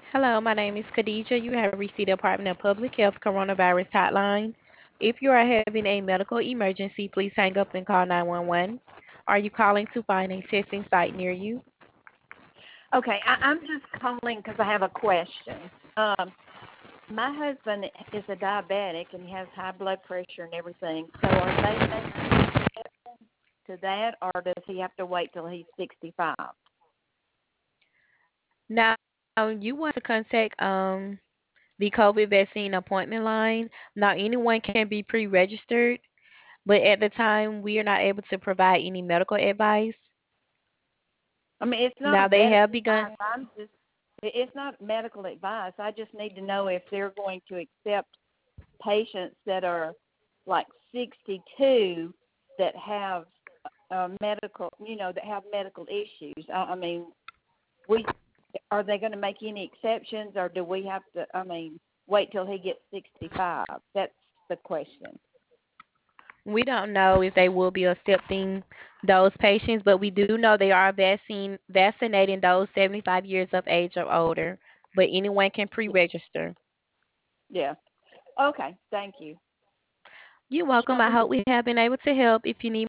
Hello, my name is Khadija. You have reached the Department of Public Health Coronavirus Hotline. If you are having a medical emergency, please hang up and call 911. Are you calling to find a testing site near you? Okay, I'm just calling because I have a question. My husband is a diabetic and he has high blood pressure and everything. So are they making exceptions to that, or does he have to wait till he's 65? Now, you want to contact the COVID vaccine appointment line. Now, anyone can be pre-registered, but at the time, we are not able to provide any medical advice. I mean, it's Now, not they medical have begun. advice. It's not medical advice. I just need to know if they're going to accept patients that are like 62 that have medical, that have medical issues. I mean, we are they going to make any exceptions, or do we have to? I mean, wait till he gets 65? That's the question. We don't know if they will be accepting those patients, but we do know they are vaccinating those 75 years of age or older. But anyone can Yeah. pre-register. Yeah. Okay. Thank you. You're welcome. I hope we have been able to help. If you need